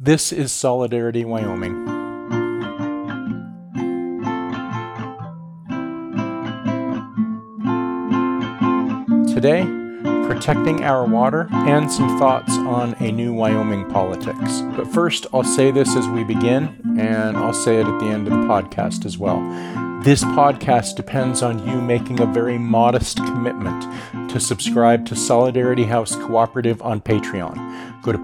This is Solidarity Wyoming. Today, protecting our water and some thoughts on a new Wyoming politics. But first, I'll say this as we begin, and I'll say it at the end of the podcast as well. This podcast depends on you making a very modest commitment to subscribe to Solidarity House Cooperative on Patreon. Go to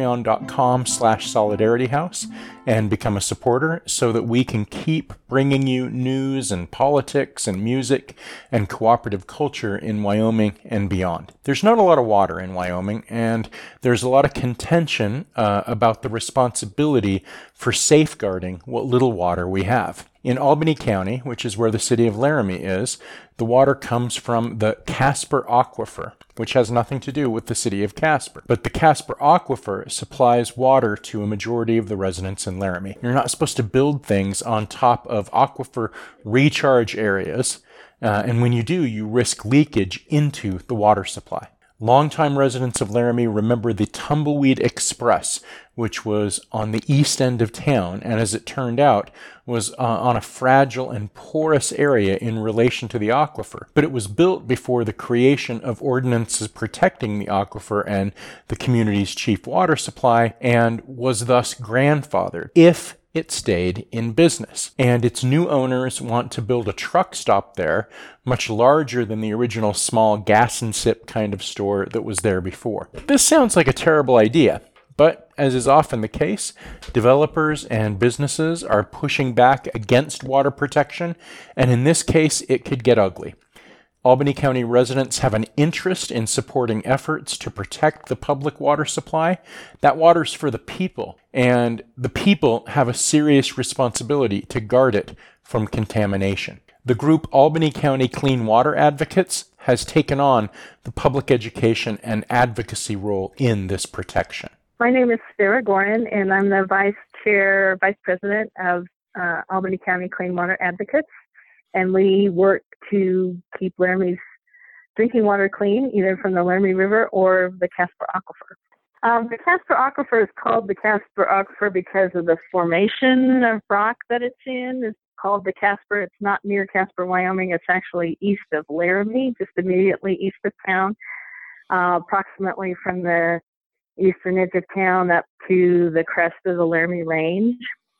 patreon.com/solidarityhouse and become a supporter so that we can keep bringing you news and politics and music and cooperative culture in Wyoming and beyond. There's not a lot of water in Wyoming, and there's a lot of contention about the responsibility for safeguarding what little water we have. In Albany County, which is where the city of Laramie is, the water comes from the Casper Aquifer, which has nothing to do with the city of Casper. But the Casper Aquifer supplies water to a majority of the residents in Laramie. You're not supposed to build things on top of aquifer recharge areas, and when you do, you risk leakage into the water supply. Longtime residents of Laramie remember the Tumbleweed Express, which was on the east end of town, and as it turned out, was on a fragile and porous area in relation to the aquifer. But it was built before the creation of ordinances protecting the aquifer and the community's chief water supply, and was thus grandfathered if it stayed in business. And its new owners want to build a truck stop there, much larger than the original small gas and sip kind of store that was there before. This sounds like a terrible idea, but as is often the case, developers and businesses are pushing back against water protection, and in this case, it could get ugly. Albany County residents have an interest in supporting efforts to protect the public water supply. That water's for the people, and the people have a serious responsibility to guard it from contamination. The group Albany County Clean Water Advocates has taken on the public education and advocacy role in this protection. My name is Sarah Gorin, and I'm the vice president of Albany County Clean Water Advocates. And we work to keep Laramie's drinking water clean, either from the Laramie River or the Casper Aquifer. The Casper Aquifer is called the Casper Aquifer because of the formation of rock that it's in. It's called the Casper. It's not near Casper, Wyoming. It's actually east of Laramie, just immediately east of town, approximately from the eastern edge of town up to the crest of the Laramie Range.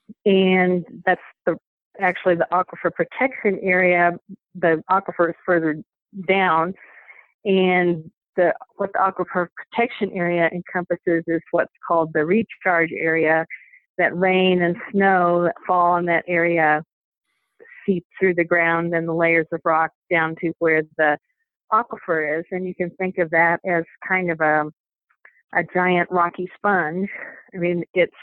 And that's actually the aquifer protection area. The aquifer is further down, and what the aquifer protection area encompasses is what's called the recharge area. That rain and snow that fall in that area seep through the ground and the layers of rock down to where the aquifer is, and you can think of that as kind of a giant rocky sponge. I mean, it's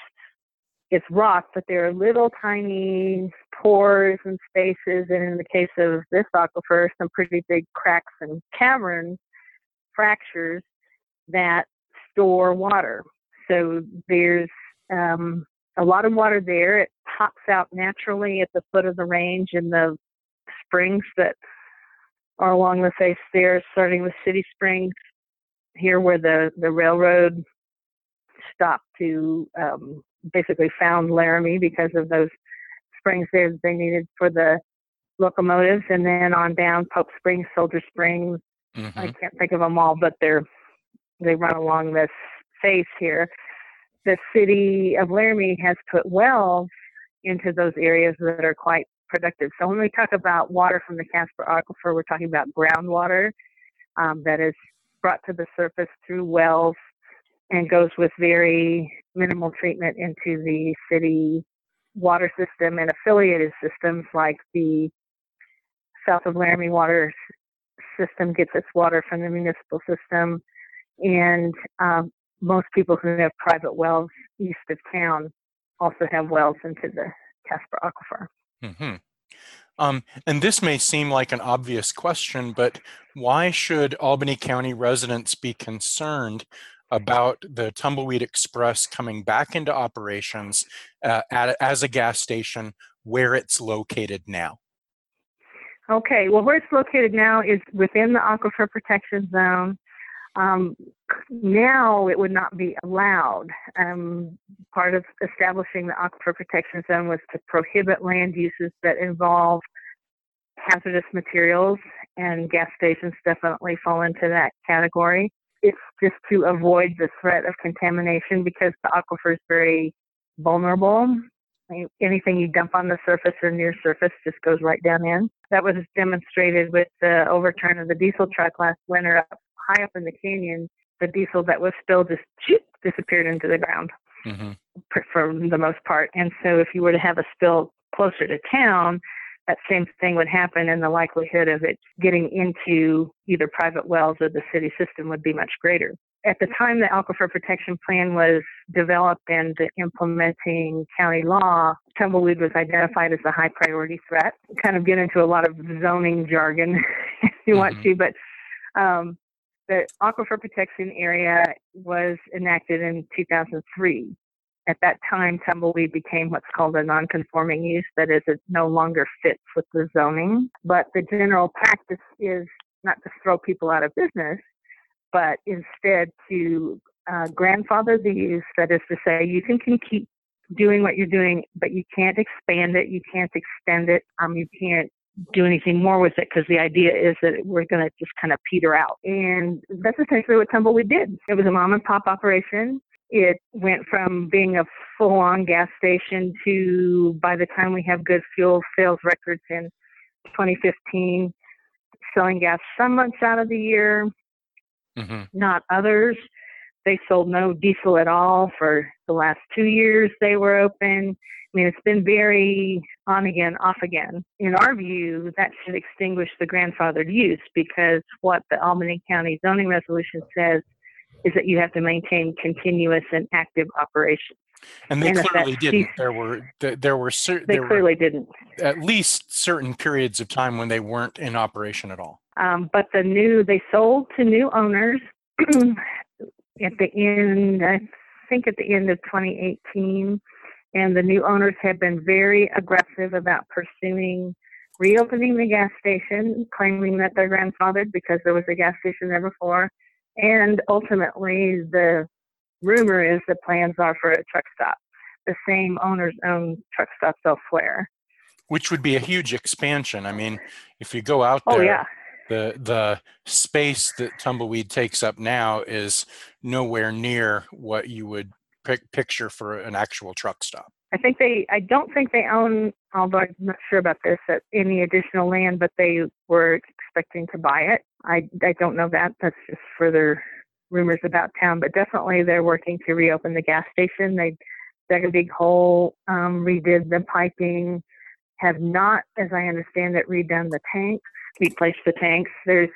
rock, but there are little tiny pores and spaces, and in the case of this aquifer, some pretty big cracks and cavern fractures that store water. So there's a lot of water there. It pops out naturally at the foot of the range in the springs that are along the face there, starting with City Springs, here where the railroad stopped to basically found Laramie because of those springs there that they needed for the locomotives, and then on down Pope Springs, Soldier Springs. I can't think of them all, but they run along this face here. The city of Laramie has put wells into those areas that are quite productive. So when we talk about water from the Casper Aquifer, we're talking about groundwater that is brought to the surface through wells and goes with very minimal treatment into the city water system and affiliated systems, like the South of Laramie water system gets its water from the municipal system, and most people who have private wells east of town also have wells into the Casper Aquifer. And this may seem like an obvious question, but why should Albany County residents be concerned about the Tumbleweed Express coming back into operations as a gas station where it's located now? Okay, well, where it's located now is within the Aquifer Protection Zone. now it would not be allowed. Part of establishing the Aquifer Protection Zone was to prohibit land uses that involve hazardous materials, and gas stations definitely fall into that category. It's just to avoid the threat of contamination because the aquifer is very vulnerable. Anything you dump on the surface or near surface just goes right down in. That was demonstrated with the overturn of the diesel truck last winter high up in the canyon. The diesel that was spilled just disappeared into the ground for the most part. And so if you were to have a spill closer to town, that same thing would happen, and the likelihood of it getting into either private wells or the city system would be much greater. At the time the Aquifer Protection Plan was developed and implementing county law, tumbleweed was identified as a high priority threat. Kind of get into a lot of zoning jargon if you want to, but the Aquifer Protection Area was enacted in 2003. At that time, tumbleweed became what's called a non-conforming use. That is, it no longer fits with the zoning. But the general practice is not to throw people out of business, but instead to grandfather the use. That is to say, you can keep doing what you're doing, but you can't expand it, you can't extend it, you can't do anything more with it, because the idea is that we're going to just kind of peter out. And that's essentially what tumbleweed did. It was a mom and pop operation. It went from being a full-on gas station to, by the time we have good fuel sales records in 2015, selling gas some months out of the year, not others. They sold no diesel at all for the last 2 years they were open. I mean, it's been very on again, off again. In our view, that should extinguish the grandfathered use, because what the Albany County zoning resolution says is that you have to maintain continuous and active operations. And they clearly didn't. They clearly didn't. At least certain periods of time when they weren't in operation at all. But they sold to new owners at the end, I think at the end of 2018, and the new owners have been very aggressive about pursuing reopening the gas station, claiming that they're grandfathered because there was a gas station there before. And ultimately, the rumor is the plans are for a truck stop. The same owners own truck stops elsewhere. Which would be a huge expansion. I mean, if you go out there, the space that tumbleweed takes up now is nowhere near what you would picture for an actual truck stop. I don't think they own, although I'm not sure about this, any additional land, but they were expecting to buy it. I don't know that. That's just further rumors about town, but definitely they're working to reopen the gas station. They dug a big hole, redid the piping, have not, as I understand it, redone the tanks, replaced the tanks. There's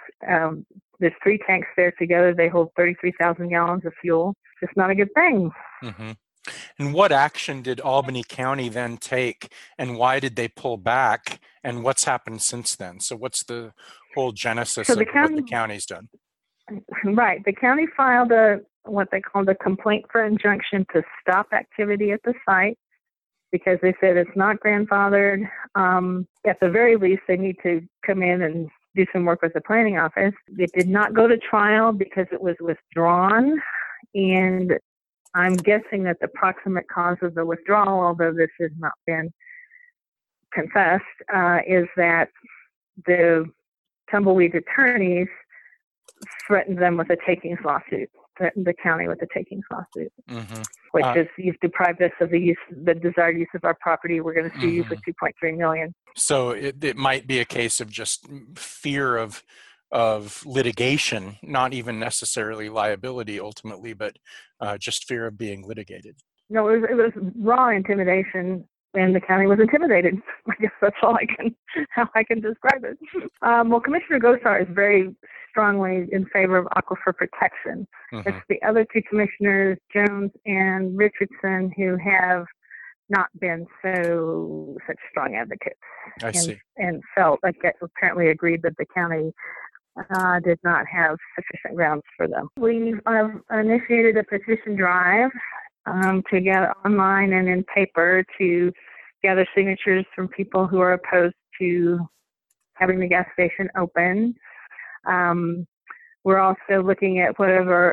3 tanks there together. They hold 33,000 gallons of fuel. It's just not a good thing. And what action did Albany County then take, and why did they pull back, and what's happened since then? So what's the whole genesis of what the county's done? Right. The county filed what they called a complaint for injunction to stop activity at the site because they said it's not grandfathered. At the very least, they need to come in and do some work with the planning office. It did not go to trial because it was withdrawn, and I'm guessing that the proximate cause of the withdrawal, although this has not been confessed, is that the tumbleweed attorneys threatened them with a takings lawsuit, threatened the county with a takings lawsuit, which is, you've deprived us of the desired use of our property. We're going to sue you for $2.3 million. So it might be a case of just fear of litigation, not even necessarily liability ultimately, but just fear of being litigated. No, it was raw intimidation, and the county was intimidated. I guess that's how I can describe it. Well, Commissioner Gosar is very strongly in favor of aquifer protection. It's the other 2 commissioners, Jones and Richardson, who have not been such strong advocates. I see. And felt like that apparently agreed that the county did not have sufficient grounds for them. We've initiated a petition drive to get online and in paper to gather signatures from people who are opposed to having the gas station open. We're also looking at whatever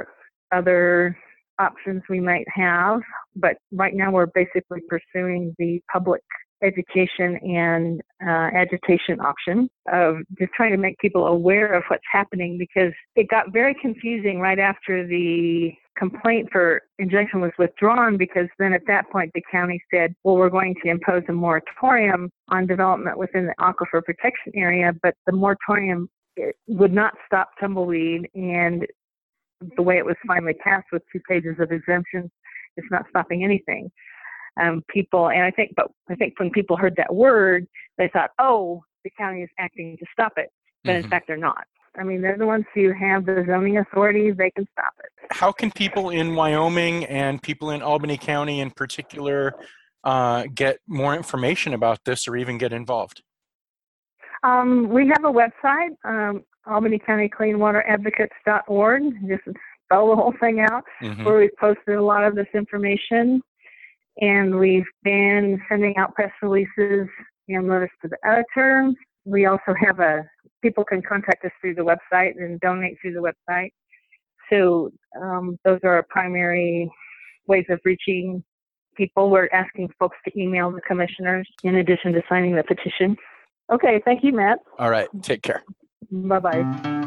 other options we might have. But right now we're basically pursuing the public education and agitation option of just trying to make people aware of what's happening, because it got very confusing right after the complaint for injunction was withdrawn, because then at that point the county said, well, we're going to impose a moratorium on development within the aquifer protection area, but the moratorium would not stop tumbleweed, and the way it was finally passed with 2 pages of exemptions, it's not stopping anything. I think when people heard that word, they thought, oh, the county is acting to stop it. But in fact, they're not. I mean, they're the ones who have the zoning authority. They can stop it. How can people in Wyoming and people in Albany County in particular get more information about this or even get involved? We have a website, Albany County Clean Water Advocates.org. Just spell the whole thing out, where we've posted a lot of this information. And we've been sending out press releases and letters to the editor. We also have people can contact us through the website and donate through the website. So those are our primary ways of reaching people. We're asking folks to email the commissioners in addition to signing the petition. Okay, thank you, Matt. All right, take care. Bye-bye.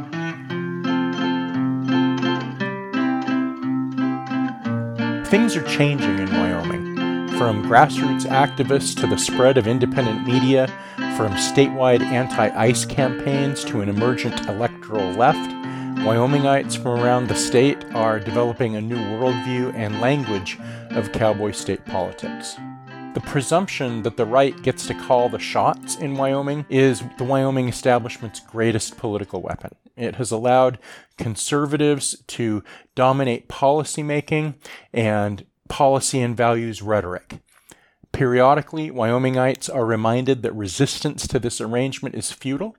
Things are changing in Wyoming. From grassroots activists to the spread of independent media, from statewide anti-ICE campaigns to an emergent electoral left, Wyomingites from around the state are developing a new worldview and language of cowboy state politics. The presumption that the right gets to call the shots in Wyoming is the Wyoming establishment's greatest political weapon. It has allowed conservatives to dominate policymaking and policy and values rhetoric. Periodically, Wyomingites are reminded that resistance to this arrangement is futile,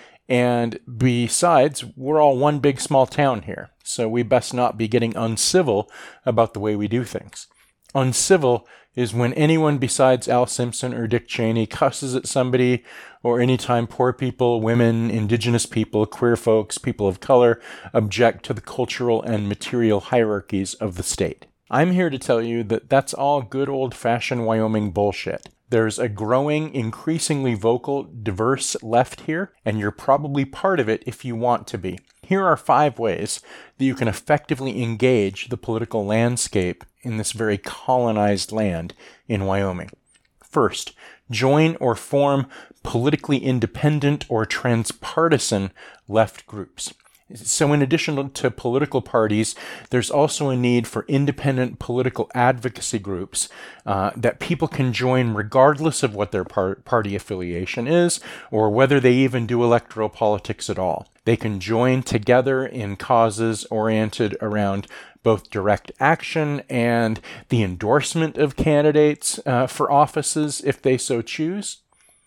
and besides, we're all one big small town here, so we best not be getting uncivil about the way we do things. Uncivil is when anyone besides Al Simpson or Dick Cheney cusses at somebody, or anytime poor people, women, indigenous people, queer folks, people of color object to the cultural and material hierarchies of the state. I'm here to tell you that that's all good old-fashioned Wyoming bullshit. There's a growing, increasingly vocal, diverse left here, and you're probably part of it if you want to be. Here are 5 ways that you can effectively engage the political landscape in this very colonized land in Wyoming. First, join or form politically independent or transpartisan left groups. So in addition to political parties, there's also a need for independent political advocacy groups that people can join regardless of what their party affiliation is or whether they even do electoral politics at all. They can join together in causes oriented around both direct action and the endorsement of candidates for offices if they so choose.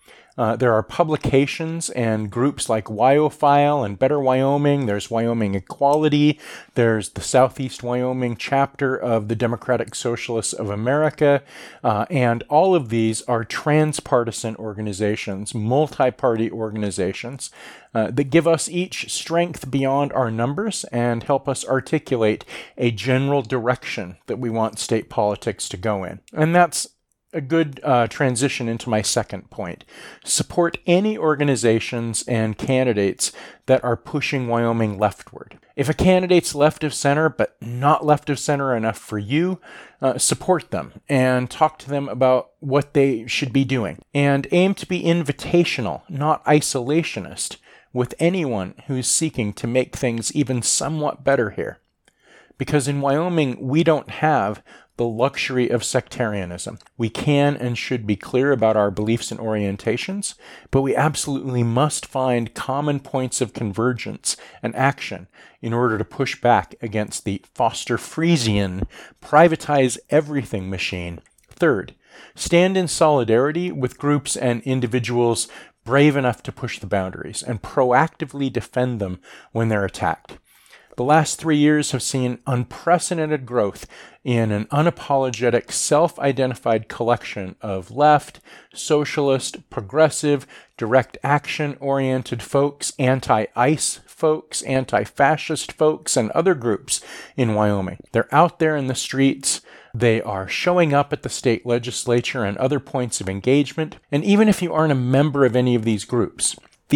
There are publications and groups like WyoFile and Better Wyoming. There's Wyoming Equality. There's the Southeast Wyoming chapter of the Democratic Socialists of America. And all of these are transpartisan organizations, multi-party organizations that give us each strength beyond our numbers and help us articulate a general direction that we want state politics to go in. And that's a good transition into my second point. Support any organizations and candidates that are pushing Wyoming leftward. If a candidate's left of center, but not left of center enough for you, support them and talk to them about what they should be doing. And aim to be invitational, not isolationist, with anyone who's seeking to make things even somewhat better here. Because in Wyoming, we don't have the luxury of sectarianism. We can and should be clear about our beliefs and orientations, but we absolutely must find common points of convergence and action in order to push back against the Foster-Friesian privatize everything machine. Third, stand in solidarity with groups and individuals brave enough to push the boundaries and proactively defend them when they're attacked. The last 3 years have seen unprecedented growth in an unapologetic, self-identified collection of left, socialist, progressive, direct action-oriented folks, anti-ICE folks, anti-fascist folks, and other groups in Wyoming. They're out there in the streets. They are showing up at the state legislature and other points of engagement. And even if you aren't a member of any of these groups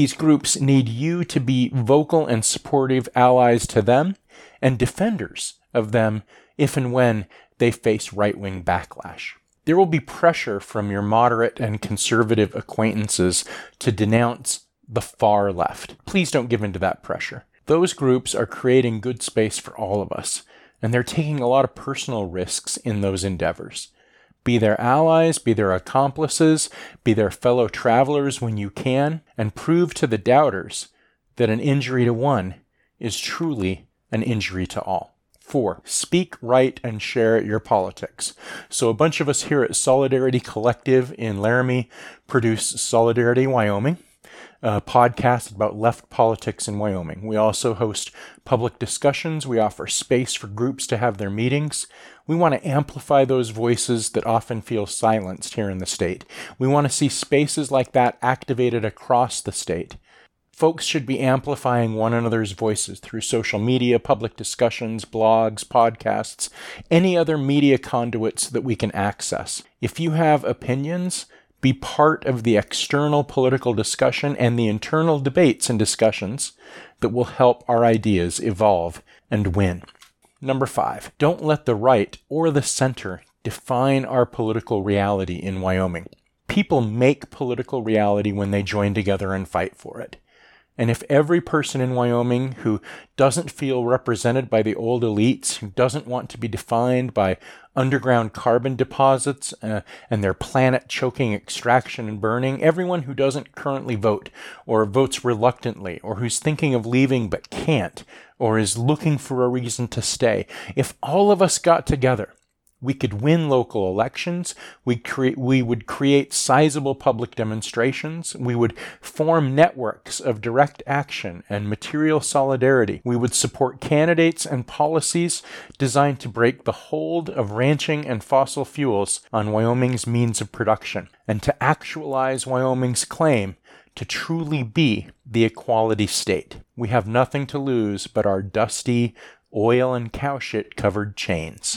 need you to be vocal and supportive allies to them and defenders of them if and when they face right-wing backlash. There will be pressure from your moderate and conservative acquaintances to denounce the far left. Please don't give in to that pressure. Those groups are creating good space for all of us, and they're taking a lot of personal risks in those endeavors. Be their allies, be their accomplices, be their fellow travelers when you can, and prove to the doubters that an injury to one is truly an injury to all. 4. Speak, write, and share your politics. So a bunch of us here at Solidarity Collective in Laramie produce Solidarity Wyoming, a podcast about left politics in Wyoming. We also host public discussions. We offer space for groups to have their meetings. We want to amplify those voices that often feel silenced here in the state. We want to see spaces like that activated across the state. Folks should be amplifying one another's voices through social media, public discussions, blogs, podcasts, any other media conduits that we can access. If you have opinions, be part of the external political discussion and the internal debates and discussions that will help our ideas evolve and win. Number 5, don't let the right or the center define our political reality in Wyoming. People make political reality when they join together and fight for it. And if every person in Wyoming who doesn't feel represented by the old elites, who doesn't want to be defined by underground carbon deposits and their planet-choking extraction and burning, everyone who doesn't currently vote or votes reluctantly or who's thinking of leaving but can't or is looking for a reason to stay, if all of us got together, we could win local elections, we would create sizable public demonstrations, we would form networks of direct action and material solidarity, we would support candidates and policies designed to break the hold of ranching and fossil fuels on Wyoming's means of production, and to actualize Wyoming's claim to truly be the equality state. We have nothing to lose but our dusty, oil and cow shit covered chains.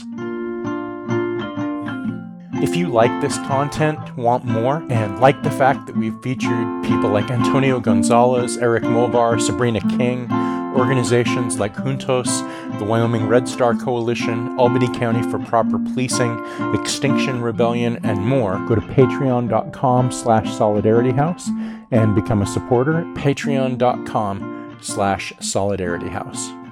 If you like this content, want more, and like the fact that we've featured people like Antonio Gonzalez, Eric Mulvar, Sabrina King, organizations like Juntos, the Wyoming Red Star Coalition, Albany County for Proper Policing, Extinction Rebellion, and more, go to patreon.com/solidarityhouse and become a supporter at patreon.com/solidarityhouse.